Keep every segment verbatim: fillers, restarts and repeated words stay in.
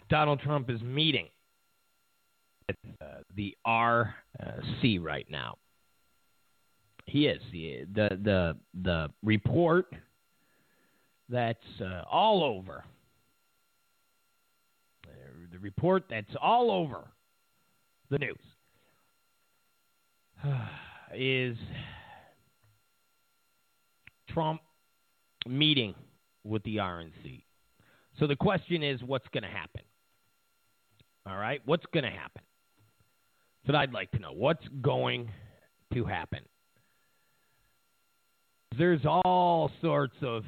Donald Trump is meeting at uh, the R C right now. He is the the the, the report that's uh, all over. The report that's all over the news is Trump meeting with the R N C. So the question is, what's going to happen? All right, what's going to happen? That's what I'd like to know. What's going to happen? There's all sorts of,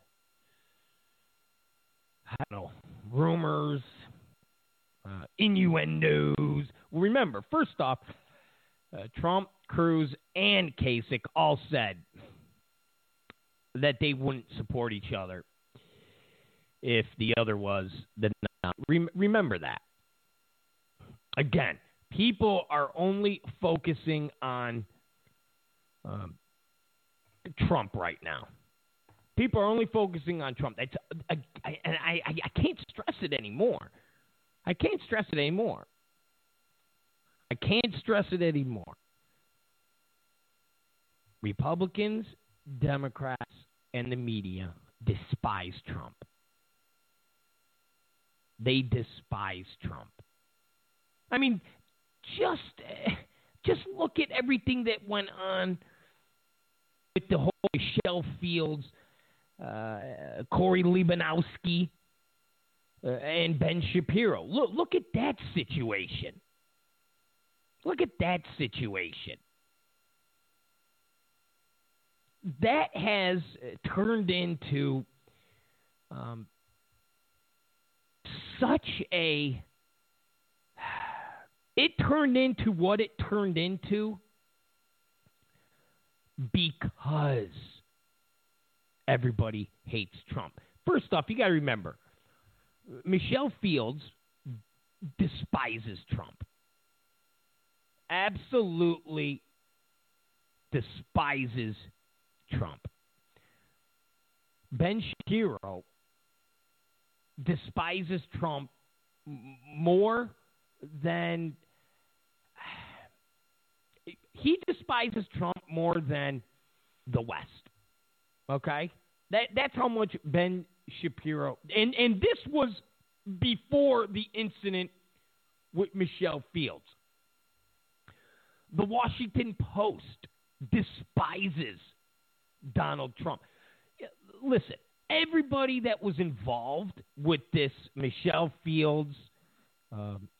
I don't know, rumors, uh, innuendos. Well, remember, first off, uh, Trump, Cruz, and Kasich all said that they wouldn't support each other if the other was the non. Rem- remember that. Again, people are only focusing on um, Trump right now. People are only focusing on Trump. That's, uh, I, and I, I, I can't stress it anymore. I can't stress it anymore. I can't stress it anymore. Republicans, Democrats, and the media despise Trump. They despise Trump. I mean, just just look at everything that went on with the whole Michelle Fields, uh, Corey Lebanowski, uh, and Ben Shapiro. Look, look at that situation. Look at that situation. That has turned into um, such a... It turned into what it turned into because everybody hates Trump. First off, you got to remember, Michelle Fields despises Trump. Absolutely despises Trump. Ben Shapiro despises Trump m- more than... He despises Trump more than the West. Okay? That that's how much Ben Shapiro... And, and this was before the incident with Michelle Fields. The Washington Post despises Donald Trump. Listen, everybody that was involved with this Michelle Fields um,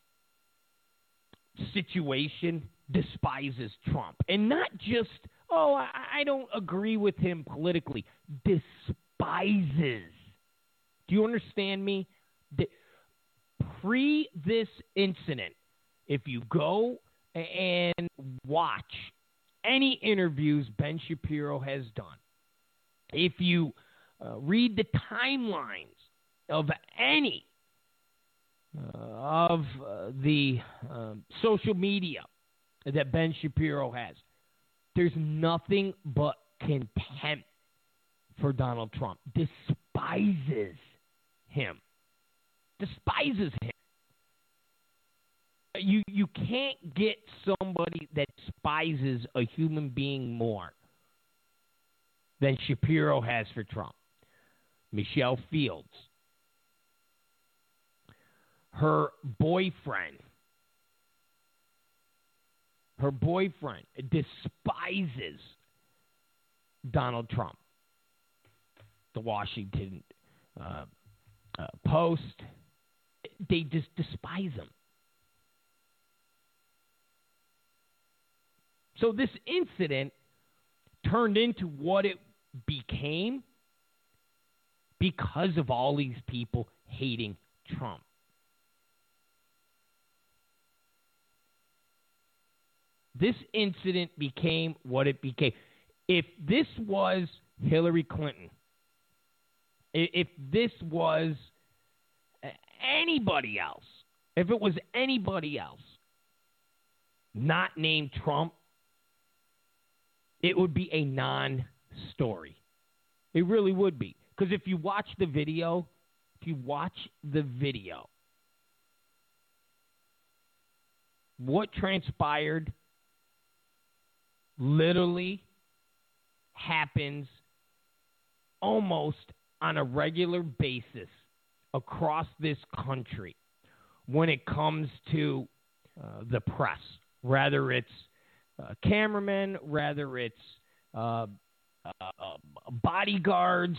situation despises Trump. And not just, oh, I, I don't agree with him politically. Despises. Do you understand me? The, pre this incident, if you go and watch any interviews Ben Shapiro has done, if you uh, read the timelines of any uh, of uh, the uh, social media that Ben Shapiro has, there's nothing but contempt for Donald Trump. Despises him. Despises him. You you can't get somebody that despises a human being more than Shapiro has for Trump. Michelle Fields. Her boyfriend. Her boyfriend despises Donald Trump. The Washington uh, uh, Post. They just despise him. So this incident turned into what it became because of all these people hating Trump. This incident became what it became. If this was Hillary Clinton, if this was anybody else, if it was anybody else not named Trump, it would be a non-story. It really would be. Because if you watch the video, if you watch the video, what transpired literally happens almost on a regular basis across this country when it comes to uh, the press, whether it's uh, cameramen, whether it's uh, uh, uh, bodyguards.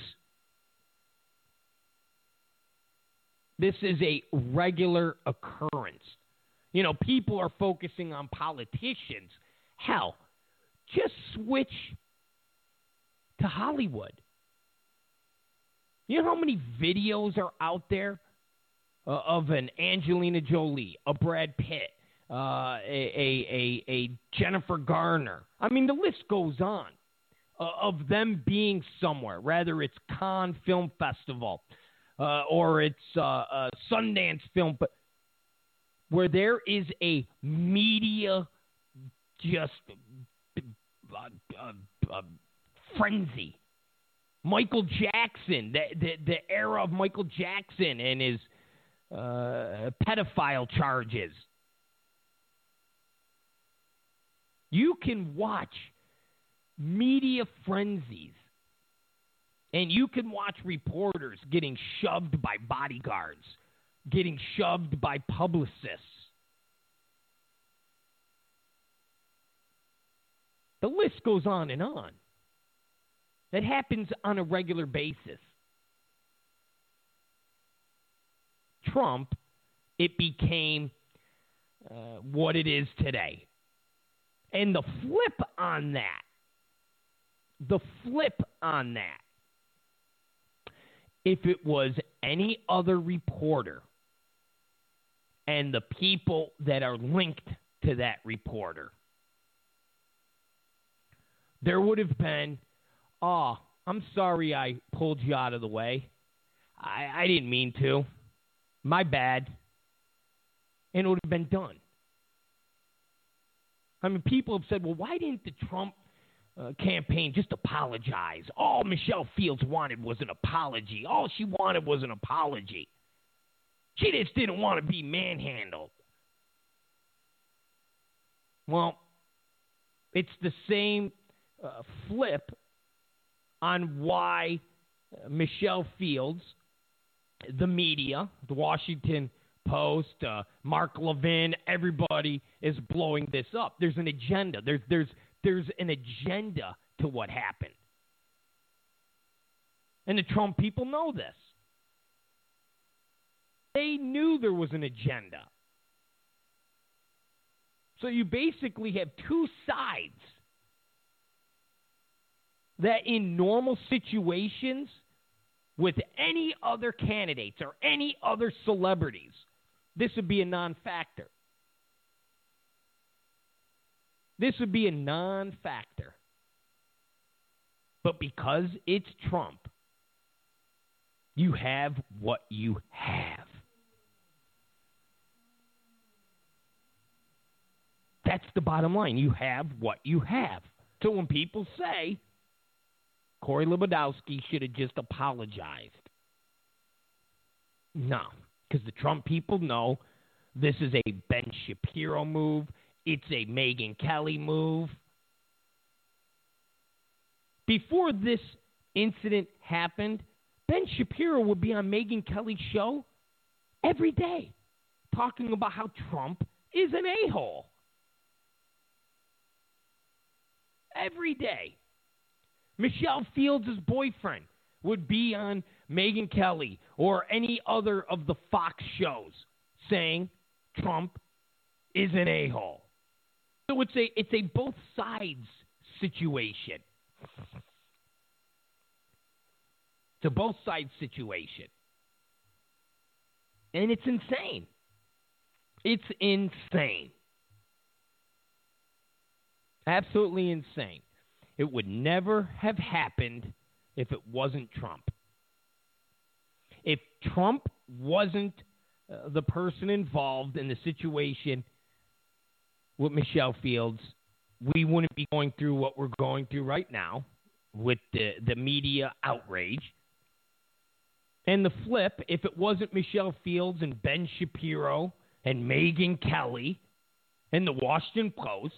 This is a regular occurrence. You know, people are focusing on politicians. Hell, just switch to Hollywood. You know how many videos are out there uh, of an Angelina Jolie, a Brad Pitt, uh, a, a, a, a Jennifer Garner? I mean, the list goes on uh, of them being somewhere, whether it's Cannes Film Festival uh, or it's uh, uh, Sundance Film, but where there is a media just uh, uh, uh, frenzy. Michael Jackson, the, the the era of Michael Jackson and his uh, pedophile charges. You can watch media frenzies, and you can watch reporters getting shoved by bodyguards, getting shoved by publicists. The list goes on and on. That happens on a regular basis. Trump, it became uh, what it is today. And the flip on that, the flip on that, if it was any other reporter and the people that are linked to that reporter, there would have been, oh, I'm sorry I pulled you out of the way. I, I didn't mean to. My bad. And it would have been done. I mean, people have said, well, why didn't the Trump uh, campaign just apologize? All Michelle Fields wanted was an apology. All she wanted was an apology. She just didn't want to be manhandled. Well, it's the same uh, flip on why uh, Michelle Fields, the media, the Washington Post, uh, Mark Levin, everybody is blowing this up. There's an agenda. There's there's there's an agenda to what happened. And the Trump people know this. They knew there was an agenda. So you basically have two sides that in normal situations with any other candidates or any other celebrities, this would be a non-factor. This would be a non-factor. But because it's Trump, you have what you have. That's the bottom line. You have what you have. So when people say Corey Lewandowski should have just apologized, no, because the Trump people know this is a Ben Shapiro move. It's a Megyn Kelly move. Before this incident happened, Ben Shapiro would be on Megyn Kelly's show every day talking about how Trump is an a-hole. Every day. Michelle Fields' boyfriend would be on Megyn Kelly or any other of the Fox shows saying Trump is an a-hole. So it's a it's a both sides situation. It's a both sides situation. And it's insane. It's insane. Absolutely insane. It would never have happened if it wasn't Trump. If Trump wasn't uh, the person involved in the situation with Michelle Fields, we wouldn't be going through what we're going through right now with the, the media outrage. And the flip, if it wasn't Michelle Fields and Ben Shapiro and Megyn Kelly and the Washington Post,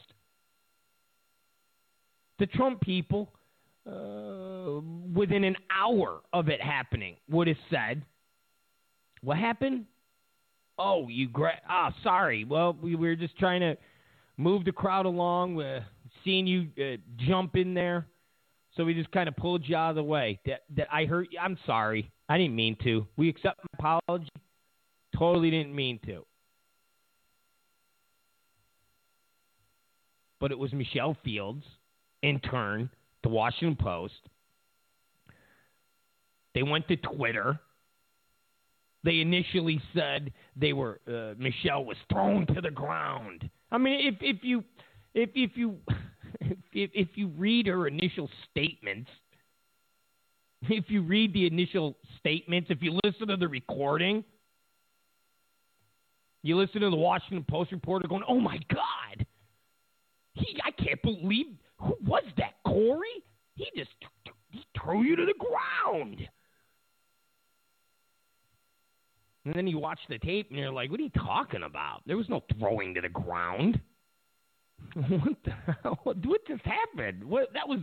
the Trump people, uh, within an hour of it happening, would have said, what happened? Oh, you gra- oh, sorry. Well, we were just trying to move the crowd along. We're seeing you uh, jump in there, so we just kind of pulled you out of the way. That, that I hurt you. I'm sorry. I didn't mean to. We accept my apology. Totally didn't mean to. But it was Michelle Fields, intern, the Washington Post. They went to Twitter. They initially said they were uh, Michelle was thrown to the ground. I mean, if if you if if you if if you read her initial statements, if you read the initial statements, if you listen to the recording, you listen to the Washington Post reporter going, "Oh my God, he I can't believe who was that Corey? He just he threw you to the ground." And then you watch the tape, and you're like, what are you talking about? There was no throwing to the ground. What the hell? What just happened? What, that was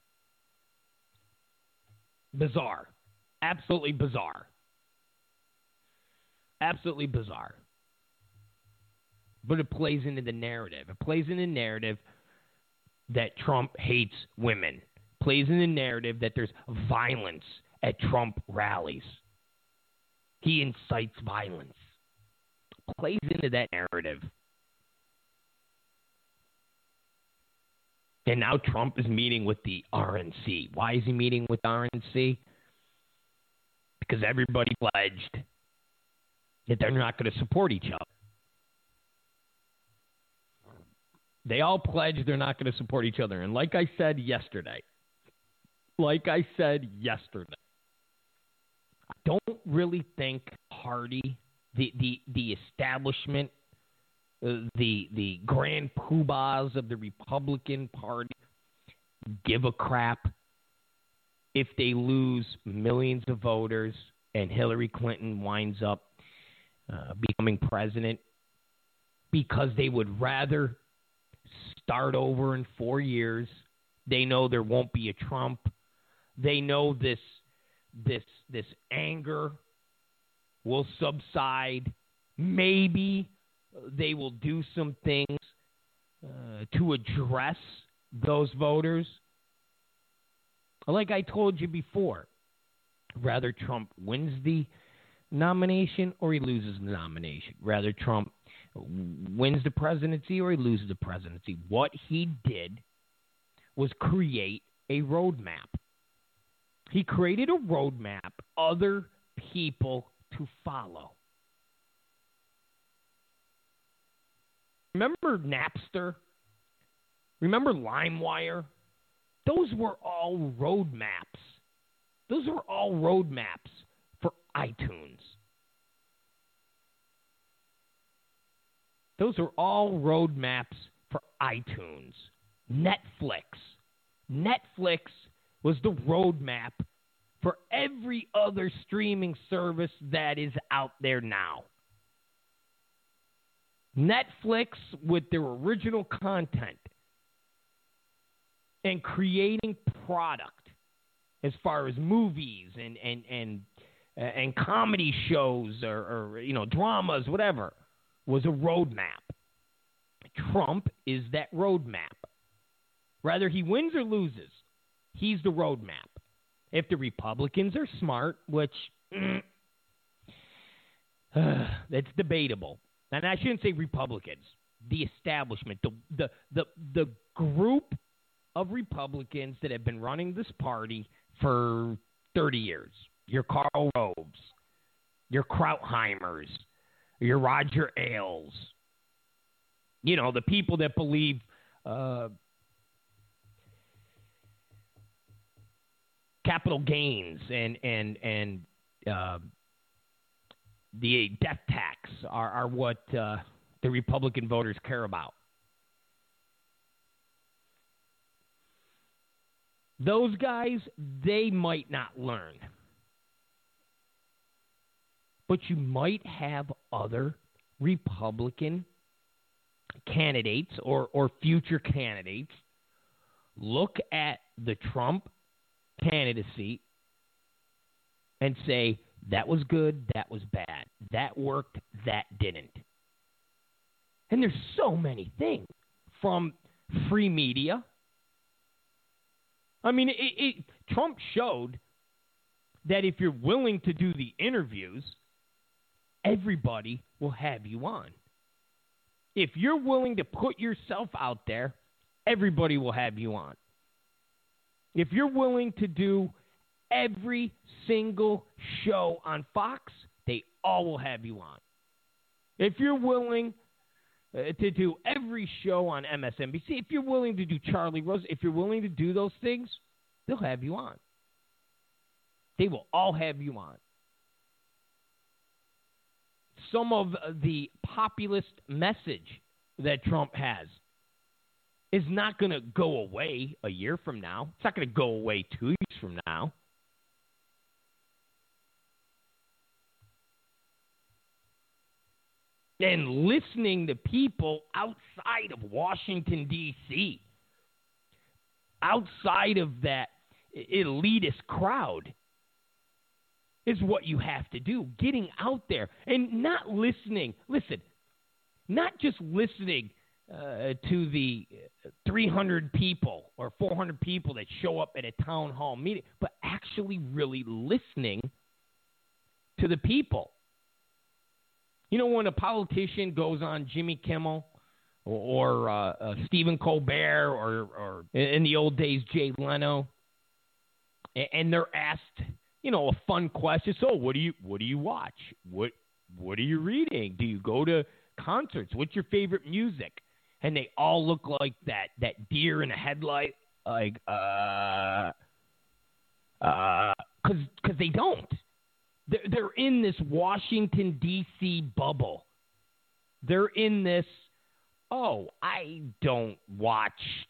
bizarre. Absolutely bizarre. Absolutely bizarre. But it plays into the narrative. It plays in the narrative that Trump hates women. It plays in the narrative that there's violence at Trump rallies. He incites violence. Plays into that narrative. And now Trump is meeting with the R N C. Why is he meeting with the R N C? Because everybody pledged that they're not going to support each other. They all pledged they're not going to support each other. And like I said yesterday, like I said yesterday, I don't really think Party, the the the establishment, uh, the the grand poobahs of the Republican Party, give a crap if they lose millions of voters and Hillary Clinton winds up uh, becoming president, because they would rather start over in four years. They know there won't be a Trump. They know this. This this anger will subside. Maybe they will do some things uh, to address those voters. Like I told you before, rather Trump wins the nomination or he loses the nomination. Rather Trump wins the presidency or he loses the presidency. What he did was create a roadmap. He created a roadmap other people to follow. Remember Napster? Remember LimeWire? Those were all roadmaps. Those were all roadmaps for iTunes. Those are all roadmaps for iTunes. Netflix. Netflix was the roadmap for every other streaming service that is out there now. Netflix, with their original content and creating product as far as movies and and and, uh, and comedy shows or, or you know dramas, whatever, was a roadmap. Trump is that roadmap. Whether he wins or loses, he's the roadmap. If the Republicans are smart, which mm, uh, that's debatable, and I shouldn't say Republicans, the establishment, the the the the group of Republicans that have been running this party for thirty years. Your Karl Roves, your Krautheimers, your Roger Ailes. You know, the people that believe uh, capital gains and and and uh, the death tax are, are what uh, the Republican voters care about. Those guys, they might not learn. But you might have other Republican candidates or, or future candidates look at the Trump candidacy and say, that was good, that was bad, that worked, that didn't. And there's so many things from free media. I mean, it, it, Trump showed that if you're willing to do the interviews, everybody will have you on. If you're willing to put yourself out there, everybody will have you on. If you're willing to do every single show on Fox, they all will have you on. If you're willing uh, to do every show on M S N B C, if you're willing to do Charlie Rose, if you're willing to do those things, they'll have you on. They will all have you on. Some of the populist message that Trump has is not going to go away a year from now. It's not going to go away two years from now. And listening to people outside of Washington, D C, outside of that elitist crowd, is what you have to do. Getting out there and not listening. Listen, not just listening uh, to the three hundred people or four hundred people that show up at a town hall meeting, but actually really listening to the people. You know, when a politician goes on Jimmy Kimmel or, or uh, uh, Stephen Colbert or, or in the old days, Jay Leno, and, and they're asked, you know, a fun question. So what do you what do you watch? What what are you reading? Do you go to concerts? What's your favorite music? And they all look like that that deer in a headlight, like uh uh cuz cuz they don't. They're, they're in this Washington D C bubble. They're in this, oh, I don't watch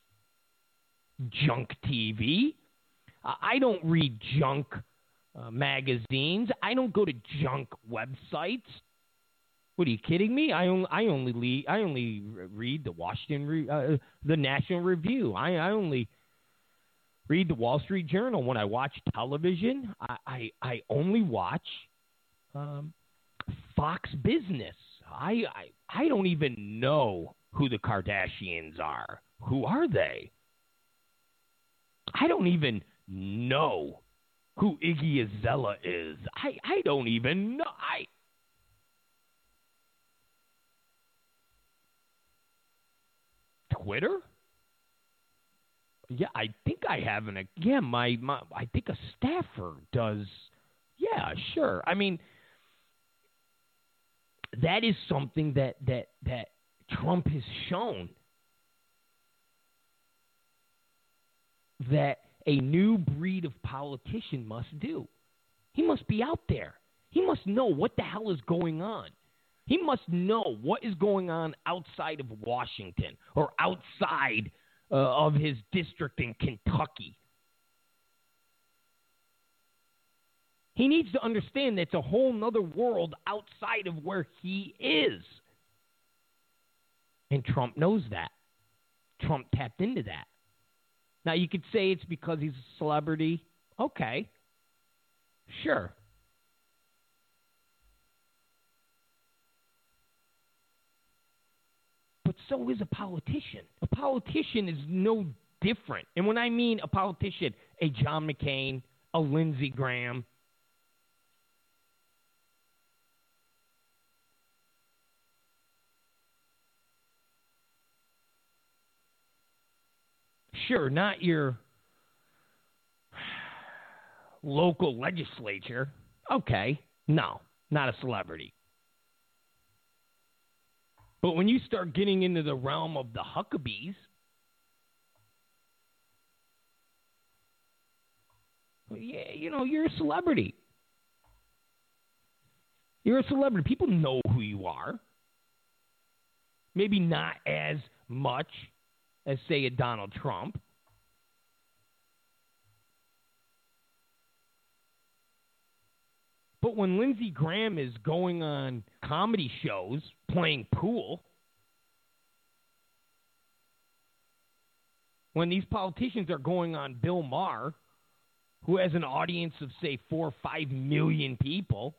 junk T V. I don't read junk Uh, magazines. I don't go to junk websites. What, are you kidding me? I only I only lead, I only read the Washington Re, uh, the National Review. I, I only read the Wall Street Journal. When I watch television, I I, I only watch um, Fox Business. I, I I don't even know who the Kardashians are. Who are they? I don't even know who Iggy Azalea is. I, I don't even know. I Twitter? Yeah, I think I have an. Yeah, my, my I think a staffer does. Yeah, sure. I mean, that is something that that that Trump has shown that a new breed of politician must do. He must be out there. He must know what the hell is going on. He must know what is going on outside of Washington or outside uh, of his district in Kentucky. He needs to understand that it's a whole nother world outside of where he is. And Trump knows that. Trump tapped into that. Now, you could say it's because he's a celebrity. Okay. Sure. But so is a politician. A politician is no different. And when I mean a politician, a John McCain, a Lindsey Graham, sure, not your local legislature. Okay, no, not a celebrity. But when you start getting into the realm of the Huckabees, well, yeah, you know, you're a celebrity. You're a celebrity. People know who you are. Maybe not as much as, say, a Donald Trump. But when Lindsey Graham is going on comedy shows, playing pool, when these politicians are going on Bill Maher, who has an audience of, say, four or five million people,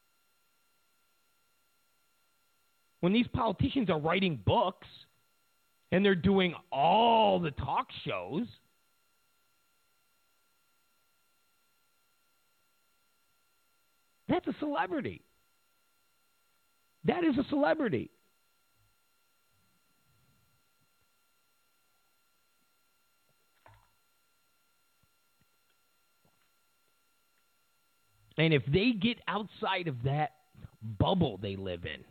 when these politicians are writing books and they're doing all the talk shows, that's a celebrity. That is a celebrity. And if they get outside of that bubble they live in,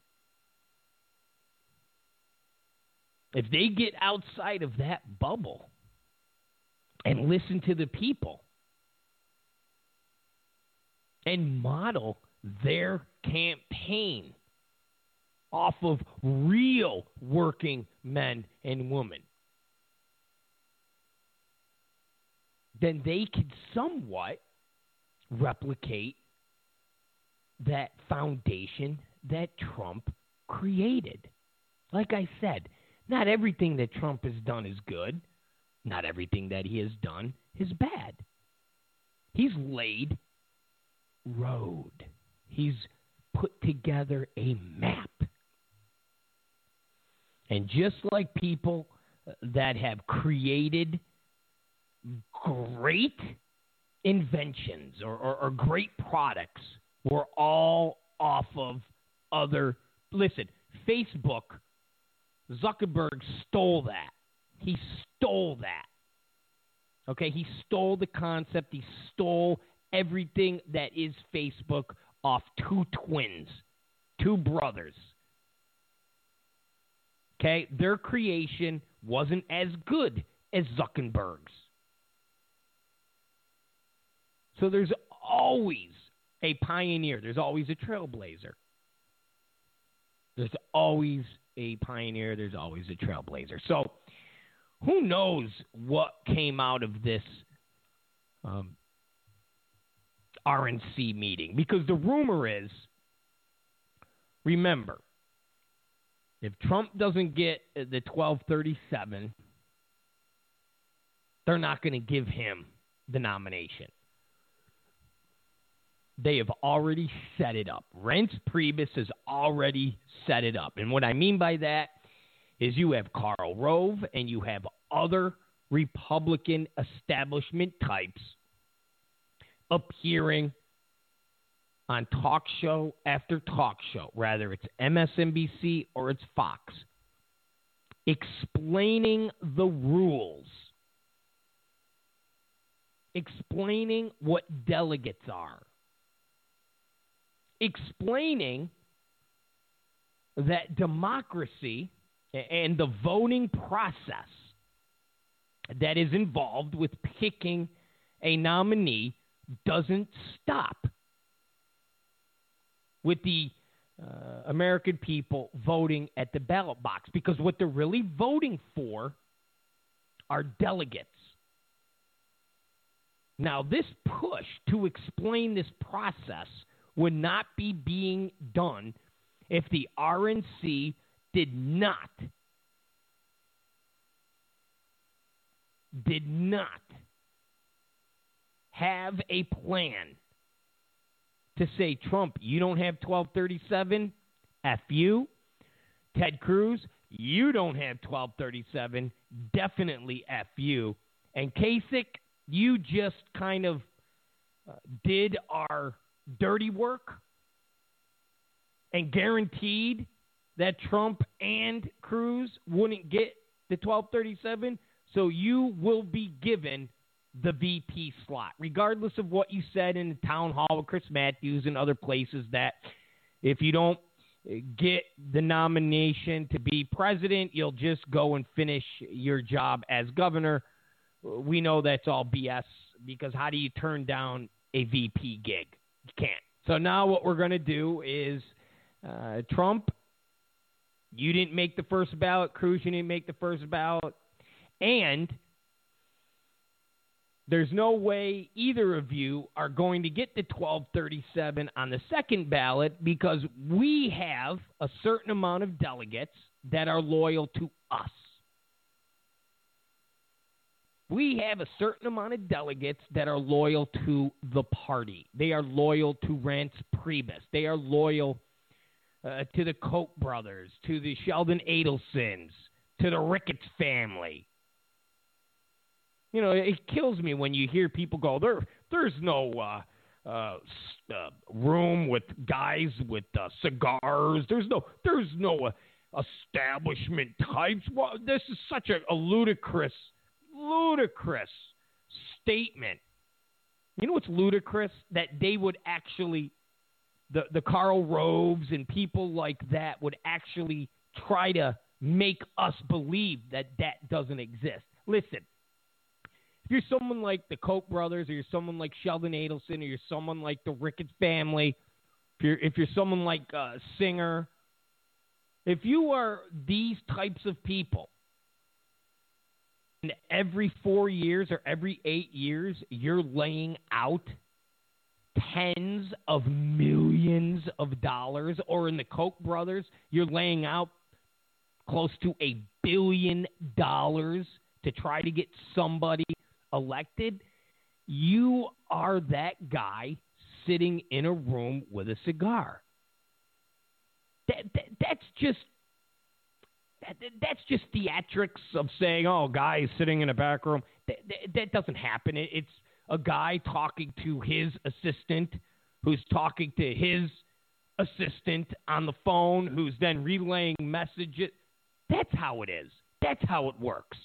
if they get outside of that bubble and listen to the people and model their campaign off of real working men and women, then they could somewhat replicate that foundation that Trump created. Like I said, not everything that Trump has done is good. Not everything that he has done is bad. He's laid road. He's put together a map. And just like people that have created great inventions or, or, or great products were all off of other. Listen, Facebook, Zuckerberg stole that. He stole that. Okay, he stole the concept. He stole everything that is Facebook off two twins, two brothers. Okay, their creation wasn't as good as Zuckerberg's. So there's always a pioneer. There's always a trailblazer. There's always a pioneer. There's always a trailblazer. So who knows what came out of this um, R N C meeting? Because the rumor is, remember, if Trump doesn't get the twelve thirty-seven, they're not going to give him the nomination. They have already set it up. Reince Priebus has already set it up. And what I mean by that is you have Karl Rove and you have other Republican establishment types appearing on talk show after talk show, whether it's M S N B C or it's Fox, explaining the rules, explaining what delegates are, explaining that democracy and the voting process that is involved with picking a nominee doesn't stop with the uh, American people voting at the ballot box, because what they're really voting for are delegates. Now, this push to explain this process would not be being done if the R N C did not, did not have a plan to say, Trump, you don't have twelve thirty-seven, F you. Ted Cruz, you don't have twelve thirty-seven, definitely F you. And Kasich, you just kind of uh, did our dirty work and guaranteed that Trump and Cruz wouldn't get the twelve thirty-seven, so you will be given the V P slot, regardless of what you said in the town hall with Chris Matthews and other places, that if you don't get the nomination to be president, you'll just go and finish your job as governor. We know that's all B S, because how do you turn down a V P gig? You can't. So now what we're going to do is uh, Trump, you didn't make the first ballot. Cruz, you didn't make the first ballot. And there's no way either of you are going to get the twelve thirty-seven on the second ballot, because we have a certain amount of delegates that are loyal to us. We have a certain amount of delegates that are loyal to the party. They are loyal to Reince Priebus. They are loyal uh, to the Koch brothers, to the Sheldon Adelsons, to the Ricketts family. You know, it kills me when you hear people go, there, there's no uh, uh, uh, room with guys with uh, cigars. There's no, there's no uh, establishment types. Well, this is such a, a ludicrous Ludicrous statement. You know what's ludicrous? That they would actually, the, the Karl Roves and people like that would actually try to make us believe that that doesn't exist. Listen, if you're someone like the Koch brothers, or you're someone like Sheldon Adelson, or you're someone like the Ricketts family, if you're, if you're someone like uh, Singer, if you are these types of people, and every four years or every eight years, you're laying out tens of millions of dollars, or in the Koch brothers, you're laying out close to a billion dollars to try to get somebody elected. You are that guy sitting in a room with a cigar. That, that that's just That, that's just theatrics of saying, oh, guy is sitting in a back room. That, that, that doesn't happen. It, it's a guy talking to his assistant, who's talking to his assistant on the phone, who's then relaying messages. That's how it is. That's how it works.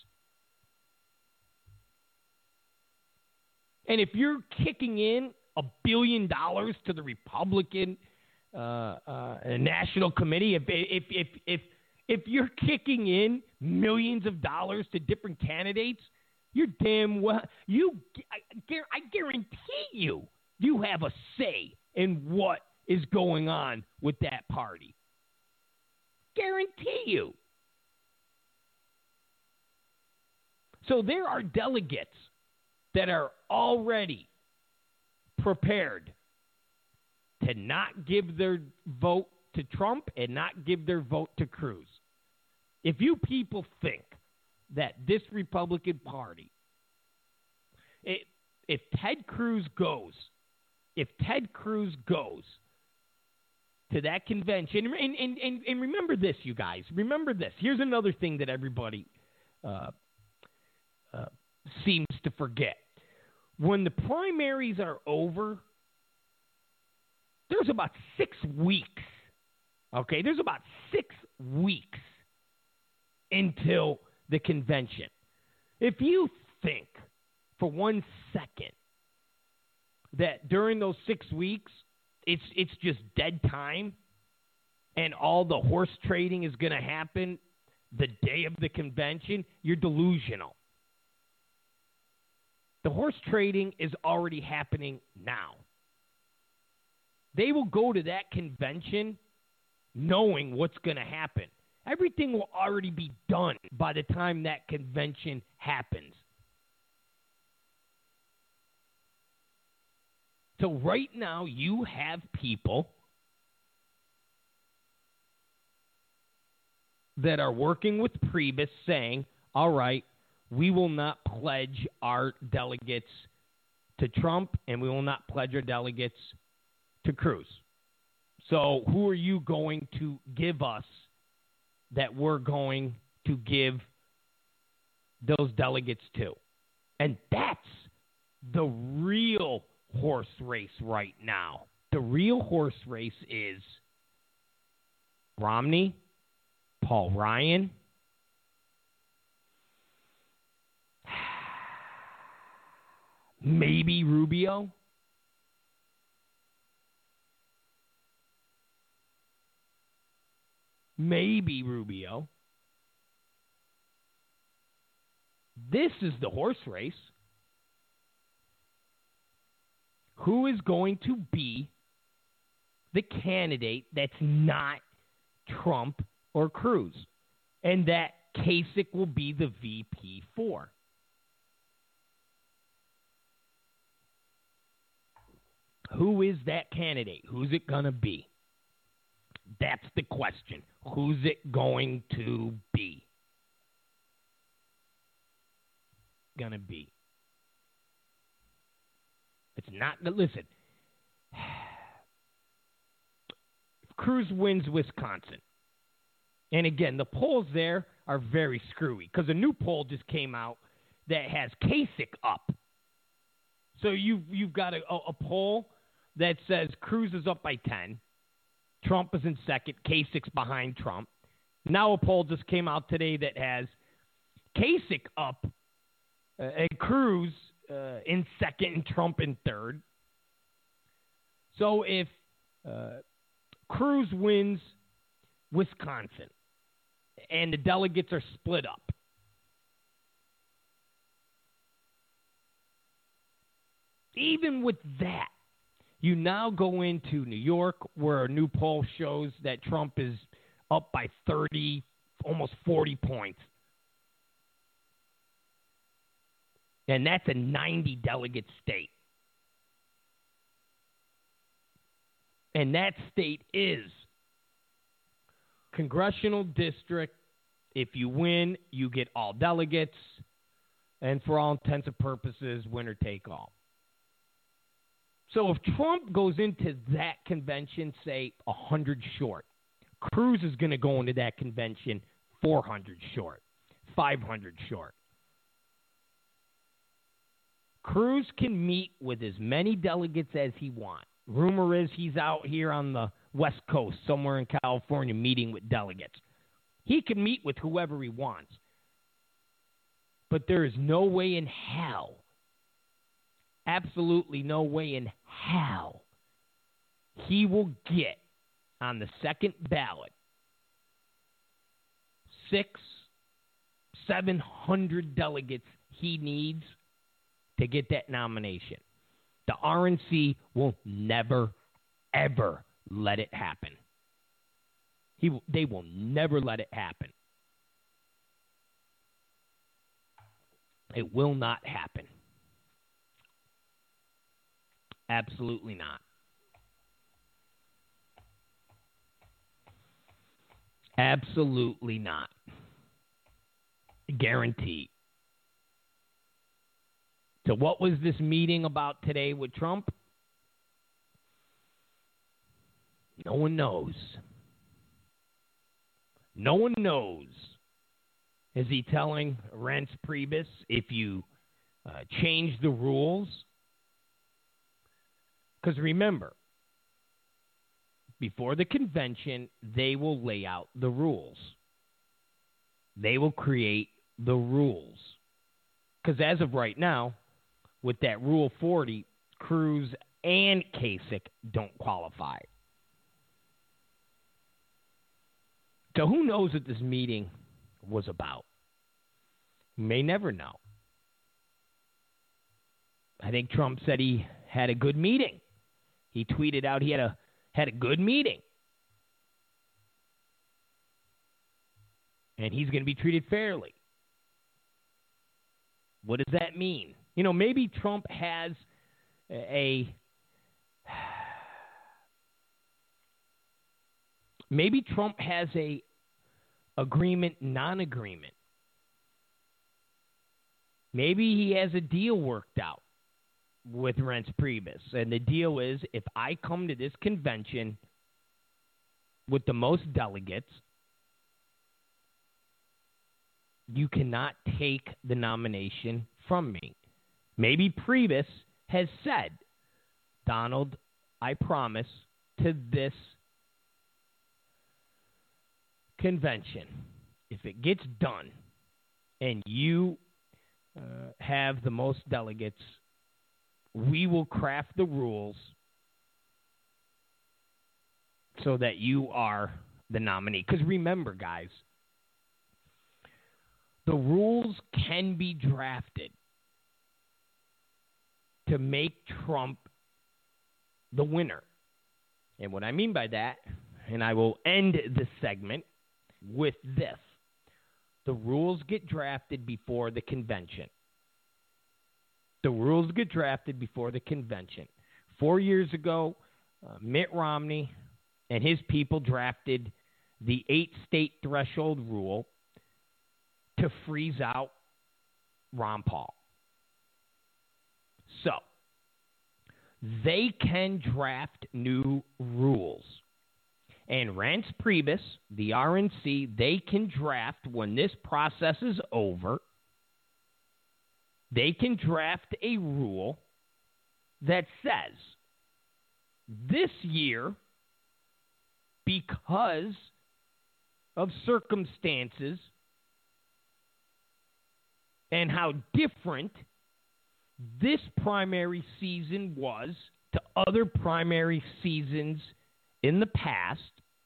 And if you're kicking in a billion dollars to the Republican uh, uh, National Committee, if if if if If you're kicking in millions of dollars to different candidates, you're damn well, you, I, I guarantee you, you have a say in what is going on with that party. Guarantee you. So there are delegates that are already prepared to not give their vote to Trump and not give their vote to Cruz. If you people think that this Republican Party, it, if Ted Cruz goes, if Ted Cruz goes to that convention, and, and, and, and remember this, you guys, remember this. Here's another thing that everybody uh, uh, seems to forget. When the primaries are over, there's about six weeks. Okay, there's about six weeks until the convention. If you think for one second that during those six weeks it's it's just dead time and all the horse trading is going to happen the day of the convention, you're delusional. The horse trading is already happening now. They will go to that convention knowing what's going to happen. Everything will already be done by the time that convention happens. So right now you have people that are working with Priebus saying, all right, we will not pledge our delegates to Trump and we will not pledge our delegates to Cruz. So who are you going to give us that we're going to give those delegates to? And that's the real horse race right now. The real horse race is Romney, Paul Ryan, maybe Rubio. Maybe Rubio. This is the horse race. Who is going to be the candidate that's not Trump or Cruz? And that Kasich will be the V P for. Who is that candidate? Who's it going to be? That's the question. Who's it going to be? going to be. It's not. Listen, if Cruz wins Wisconsin, and again, the polls there are very screwy because a new poll just came out that has Kasich up. So you've, you've got a, a poll that says Cruz is up by ten. Trump is in second. Kasich's behind Trump. Now a poll just came out today that has Kasich up uh, and Cruz uh, in second and Trump in third. So if uh, Cruz wins Wisconsin and the delegates are split up, even with that, you now go into New York where a new poll shows that Trump is up by thirty, almost forty points. And that's a ninety-delegate state. And that state is congressional district. If you win, you get all delegates. And for all intents and purposes, winner take all. So if Trump goes into that convention, say, one hundred short, Cruz is going to go into that convention four hundred short, five hundred short. Cruz can meet with as many delegates as he wants. Rumor is he's out here on the West Coast, somewhere in California, meeting with delegates. He can meet with whoever he wants. But there is no way in hell, absolutely no way in hell, he will get on the second ballot six, seven hundred delegates he needs to get that nomination. The R N C will never, ever let it happen. He, they will never let it happen. It will not happen. Absolutely not. Absolutely not. Guaranteed. So what was this meeting about today with Trump? No one knows. No one knows. Is he telling Reince Priebus, if you uh, change the rules? Because remember, before the convention, they will lay out the rules. They will create the rules. Because as of right now, with that Rule forty, Cruz and Kasich don't qualify. So who knows what this meeting was about? We may never know. I think Trump said he had a good meeting. He tweeted out he had a had a good meeting. And he's going to be treated fairly. What does that mean? You know, maybe Trump has a maybe Trump has a agreement, non-agreement. Maybe he has a deal worked out with Reince Priebus. And the deal is, if I come to this convention with the most delegates, you cannot take the nomination from me. Maybe Priebus has said, Donald, I promise to this convention, if it gets done and you uh, have the most delegates, we will craft the rules so that you are the nominee. Because remember, guys, the rules can be drafted to make Trump the winner. And what I mean by that, and I will end this segment with this. The rules get drafted before the convention. The rules get drafted before the convention. Four years ago, uh, Mitt Romney and his people drafted the eight-state threshold rule to freeze out Ron Paul. they can draft new rules. And Reince Priebus, the R N C, they can draft when this process is over. They can draft a rule that says this year, because of circumstances and how different this primary season was to other primary seasons in the past,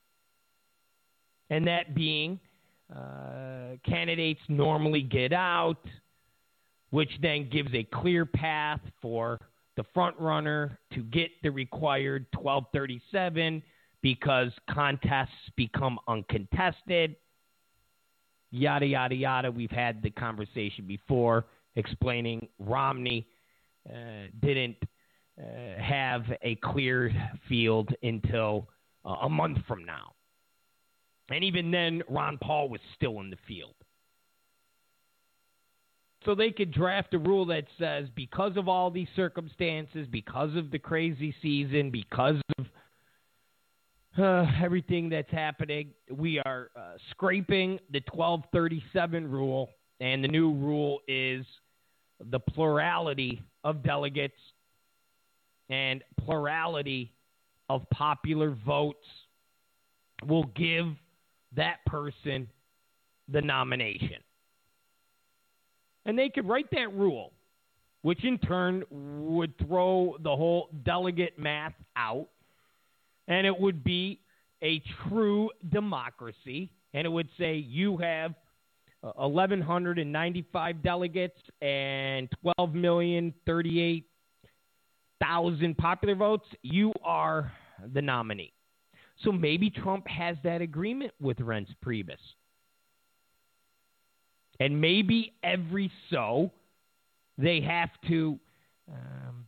and that being uh, candidates normally get out, which then gives a clear path for the front runner to get the required twelve thirty-seven because contests become uncontested, yada, yada, yada. We've had the conversation before explaining Romney uh, didn't uh, have a clear field until uh, a month from now. And even then, Ron Paul was still in the field. So they could draft a rule that says because of all these circumstances, because of the crazy season, because of uh, everything that's happening, we are uh, scraping the twelve thirty-seven rule, and the new rule is the plurality of delegates and plurality of popular votes will give that person the nomination. And they could write that rule, which in turn would throw the whole delegate math out, and it would be a true democracy, and it would say you have one thousand one hundred ninety-five delegates and twelve million thirty-eight thousand popular votes. You are the nominee. So maybe Trump has that agreement with Reince Priebus. And maybe every so they have to um,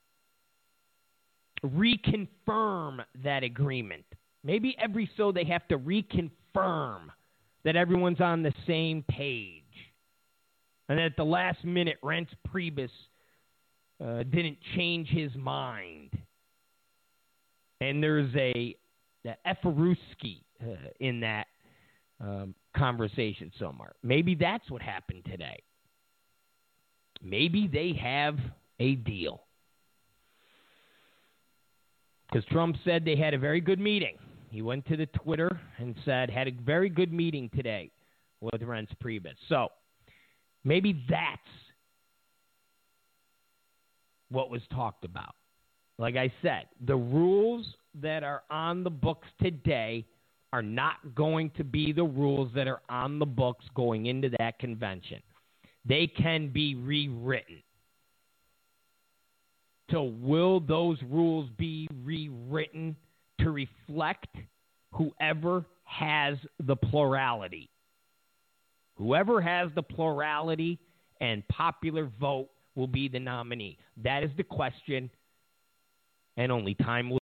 reconfirm that agreement. Maybe every so they have to reconfirm that everyone's on the same page. And at the last minute, Reince Priebus uh, didn't change his mind. And there's a, a Efferuski uh, in that um, conversation somewhere. Maybe that's what happened today. Maybe they have a deal. Because Trump said they had a very good meeting. He went to the Twitter and said, had a very good meeting today with Reince Priebus. So maybe that's what was talked about. Like I said, the rules that are on the books today are not going to be the rules that are on the books going into that convention. They can be rewritten. So will those rules be rewritten to reflect whoever has the plurality? Whoever has the plurality and popular vote will be the nominee. That is the question, and only time will